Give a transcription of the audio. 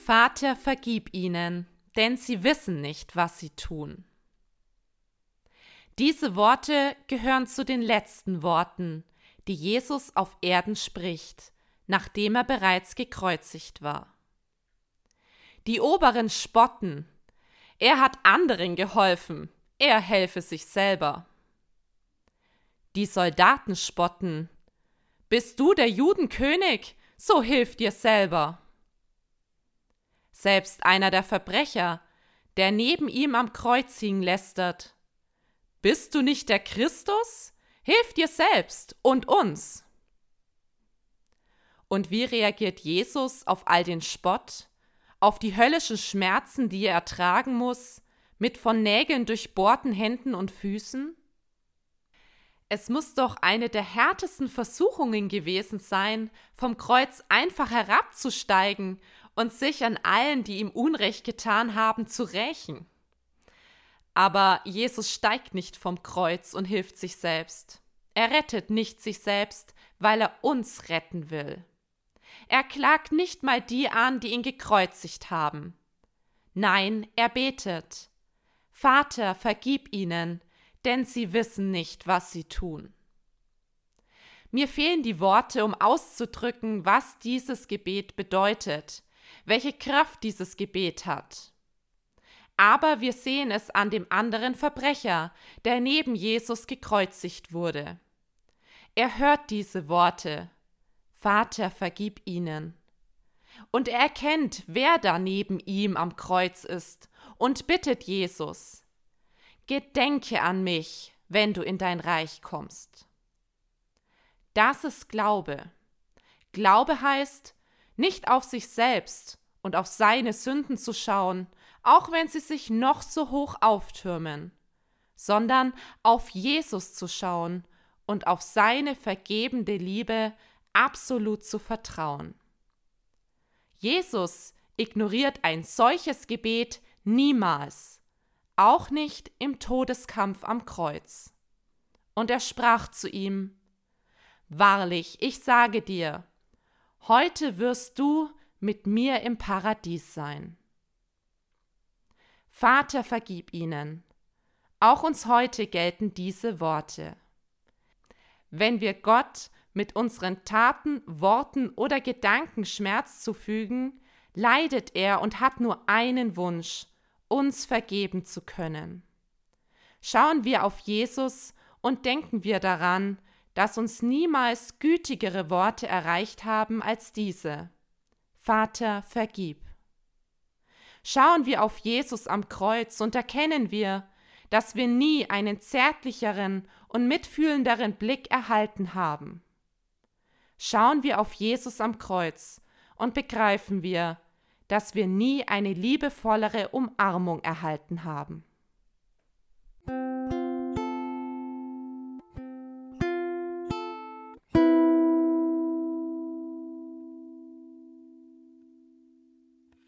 Vater, vergib ihnen, denn sie wissen nicht, was sie tun. Diese Worte gehören zu den letzten Worten, die Jesus auf Erden spricht, nachdem er bereits gekreuzigt war. Die Oberen spotten. Er hat anderen geholfen, er helfe sich selber. Die Soldaten spotten. Bist du der Judenkönig? So hilf dir selber. Selbst einer der Verbrecher, der neben ihm am Kreuz hing, lästert. Bist du nicht der Christus? Hilf dir selbst und uns. Und wie reagiert Jesus auf all den Spott, auf die höllischen Schmerzen, die er ertragen muss, mit von Nägeln durchbohrten Händen und Füßen? Es muss doch eine der härtesten Versuchungen gewesen sein, vom Kreuz einfach herabzusteigen und sich an allen, die ihm Unrecht getan haben, zu rächen. Aber Jesus steigt nicht vom Kreuz und hilft sich selbst. Er rettet nicht sich selbst, weil er uns retten will. Er klagt nicht mal die an, die ihn gekreuzigt haben. Nein, er betet: Vater, vergib ihnen, denn sie wissen nicht, was sie tun. Mir fehlen die Worte, um auszudrücken, was dieses Gebet bedeutet, welche Kraft dieses Gebet hat. Aber wir sehen es an dem anderen Verbrecher, der neben Jesus gekreuzigt wurde. Er hört diese Worte: Vater, vergib ihnen. Und er erkennt, wer da neben ihm am Kreuz ist, und bittet Jesus: Gedenke an mich, wenn du in dein Reich kommst. Das ist Glaube. Glaube heißt, nicht auf sich selbst und auf seine Sünden zu schauen, auch wenn sie sich noch so hoch auftürmen, sondern auf Jesus zu schauen und auf seine vergebende Liebe absolut zu vertrauen. Jesus ignoriert ein solches Gebet niemals, auch nicht im Todeskampf am Kreuz. Und er sprach zu ihm: Wahrlich, ich sage dir, heute wirst du mit mir im Paradies sein. Vater, vergib ihnen. Auch uns heute gelten diese Worte. Wenn wir Gott mit unseren Taten, Worten oder Gedanken Schmerz zufügen, leidet er und hat nur einen Wunsch: uns vergeben zu können. Schauen wir auf Jesus und denken wir daran, dass uns niemals gütigere Worte erreicht haben als diese: Vater, vergib. Schauen wir auf Jesus am Kreuz und erkennen wir, dass wir nie einen zärtlicheren und mitfühlenderen Blick erhalten haben. Schauen wir auf Jesus am Kreuz und begreifen wir, dass wir nie eine liebevollere Umarmung erhalten haben.